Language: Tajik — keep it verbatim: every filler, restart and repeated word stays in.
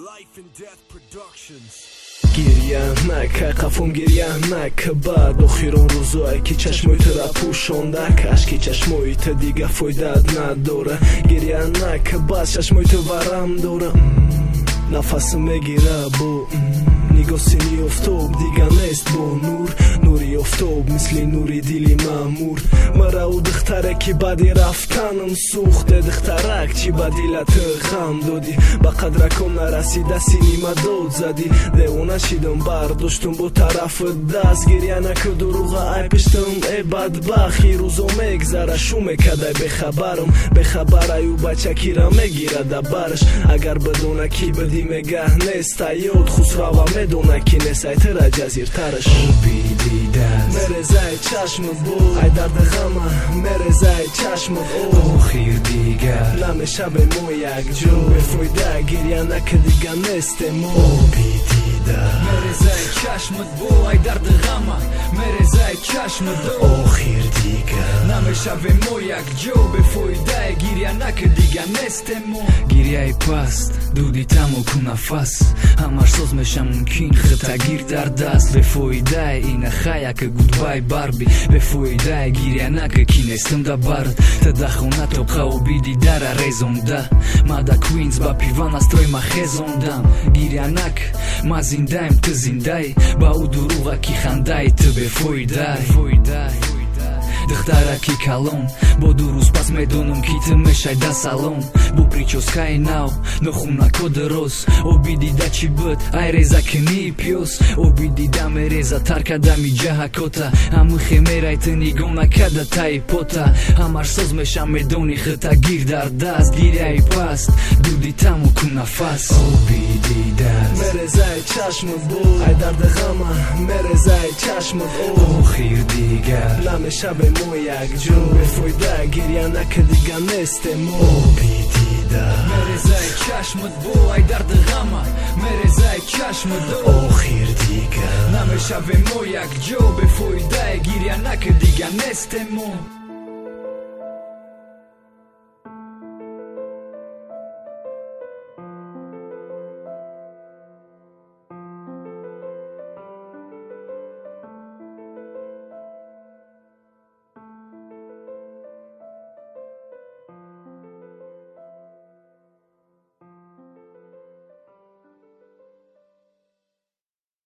Life and Death Productions. گریه نک قفم گریه نک بعد آخرون روزایی که چشمای تو را پوشانده کاشکی چشمای تو دیگه فایده نداره گریه نک بعد چشمای تو ورم داره نفس میگیره با نگاه سینی افتاب دیگه نیست با نور نوری افتاب مثل نوری دیلی مامور مرا و دختره که بعدی رفتنم سوخته دخترک چی با دیلت خم دادی با قدرکم نرسیده سینیما داد زدی دیوانه شیدم برداشتم با طرف دست گریه نکو دروغه ای پشتم ای بدبخی روزو میگذره شو میکده بخبرم بخبر ایو بچه کی را میگیره دبرش اگر بدونه کی بدی میگه نیست یاد خسرو میدونه کی نیست ای تر جزیرترش مرزای چشم بود ای درد غمه مرزای چشم بود آخر دیگر نمیشه به مو یک جو بفایده گریه نکه دیگه نیست مو مرزای چشمت بو ای درد غمه مرزای چشمت بو آخر دیگر نمیشه به مو یک جو بفایده گریه نکه دیگه نیست مو گریه پست دودی تمو کو نفس همش ساز میشه ممکن خطا گیر در دست بفایده این خیه که گودبای بربی بفایده گریه نکه کی نیستم دا برد تا خونه تو قوبی دیدر ریزونده ما دا کوینز با پیوان استروی ما خیزوندم گریه نک ما زندهیم تو زنده با او دروغه کی خنده تو بفایده دختره کی کلون با دو روز پس میدونم کی تو میشه دا سالون با پریچوسکای ناو نخونه که درست او بیدیده چی بود ای ریزه کنی پیوس او بیدیده می ریزه ترکده می جه کتا همو خیمه رای تنیگو نکده تای پوتا همار ساز میشه میدونی خطا گیر در دست گیری ای پست دودی تمو کن نفس او بیدیده مرزای چشم بود ای درد غمه مرزای چشم بود آخر دیگر نمیشه به مو یک جو بفایده گریه نکه دیگه نیست مو بیدیده مرزای چشمت بو ای درد غمه مرزای چشمت بو آخر دیگر نمیشه به مو یک جو بفایده گریه نکه دیگه نیست مو